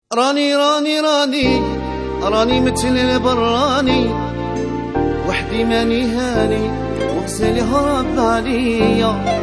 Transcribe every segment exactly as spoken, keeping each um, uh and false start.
راني راني راني راني مثل البراني وحدي ماني هاني وغسل هرب عليا.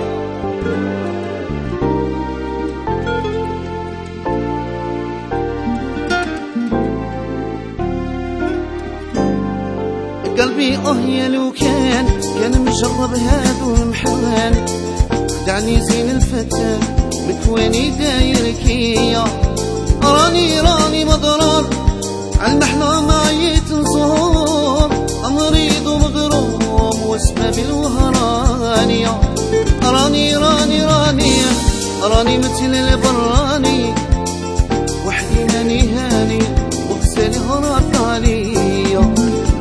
قلبي اه يا لو كان كان مجرب هادو المحران خدعني زين الفتان مكواني داير كيا. راني راني مضرار عالمحنة معي تنصور مريض ومغروم واسباب الوهرانية. راني راني راني راني مثل البراني وحدي ماني هاني وغسل هرب عليا.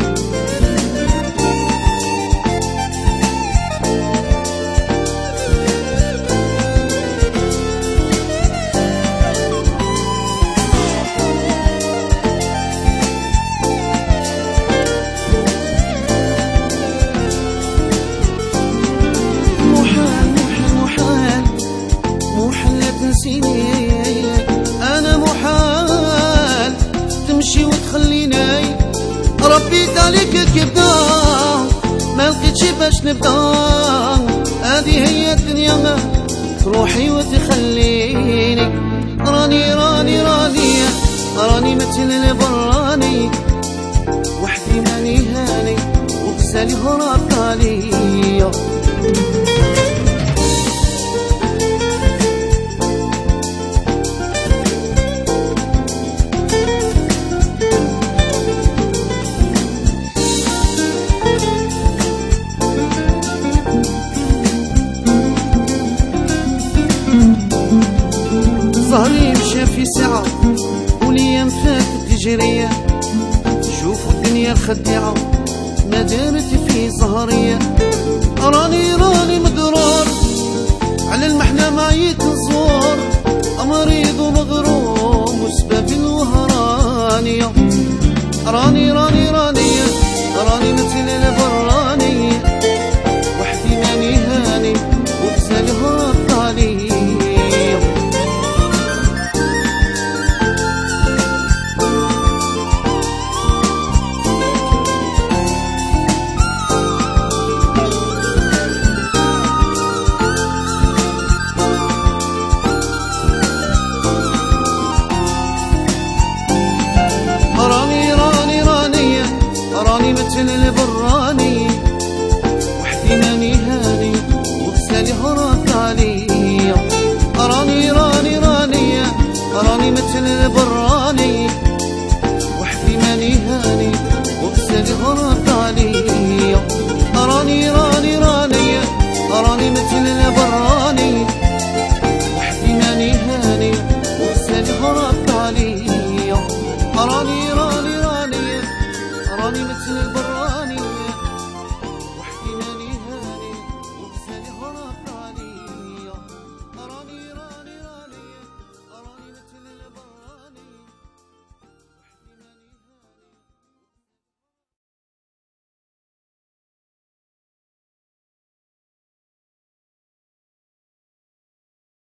أنا محال تمشي وتخليني ربيت عليك كبدا ما لقيتش باش نبدا. هذه هي الدنيا ما تروحي وتخليني. راني راني راني راني مثل البراني وحدي ماني هاني وغسالي هربت عليا. ظهري مشى في ساعة وليام فاتت تجرية. شوفوا الدنيا الخديعة ما دارت في ظهرية. راني راني مضرار على المحنة معي تنصور مريض ومغرور